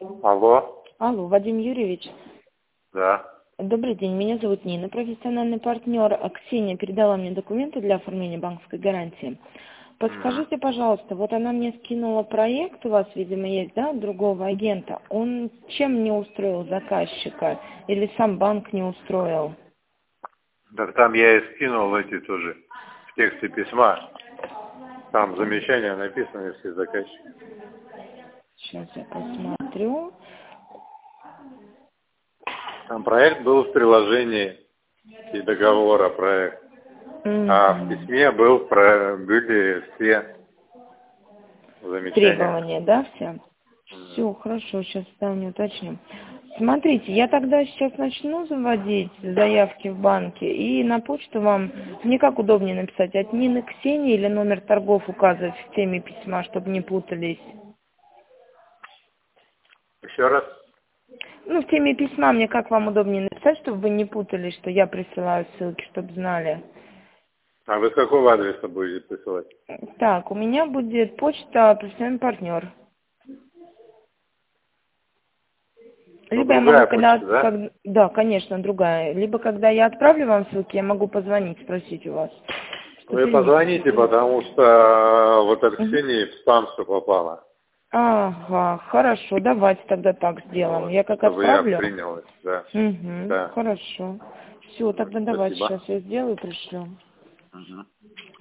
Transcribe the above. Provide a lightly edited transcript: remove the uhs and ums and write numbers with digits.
Алло, Алло, Вадим Юрьевич. да. Добрый день, меня зовут Нина, профессиональный партнер. Ксения передала мне документы для оформления банковской гарантии. Мгм. Подскажите, пожалуйста, вот она мне скинула проект, у вас, видимо, есть, да, другого агента. Он чем не устроил заказчика? Или сам банк не устроил? Так там я и скинул эти тоже в тексте письма. Там замечания написаны все заказчики. Сейчас я посмотрю. Там проект был в приложении и договора проект. А в Мгм. письме были все замечания. Требования, да, все? Мгм. Все, хорошо, сейчас ставлю, уточним. Смотрите, я тогда сейчас начну заводить заявки в банке, и на почту вам, мне как удобнее написать, от Нины Ксении или номер торгов указывать в теме письма, чтобы не путались? Еще раз. Ну, в теме письма мне как вам удобнее написать, чтобы вы не путались, что я присылаю ссылки, чтобы знали. А вы с какого адреса будете присылать? Так, у меня будет почта профессиональный партнер. Ну, Либо я могу, другая когда, почта, да? да, конечно, другая. Либо когда я отправлю вам ссылки, я могу позвонить, спросить у вас, чтобы Вы перенести. позвоните, потому что вот от Мгм. Ксении в спам все попало. Ага, хорошо, давайте тогда так сделаем. Вот, Я как чтобы я отправлю? принял это, да. Угу, Да. хорошо. Все, Вот, тогда давайте спасибо. сейчас я сделаю, пришлю. Мгм.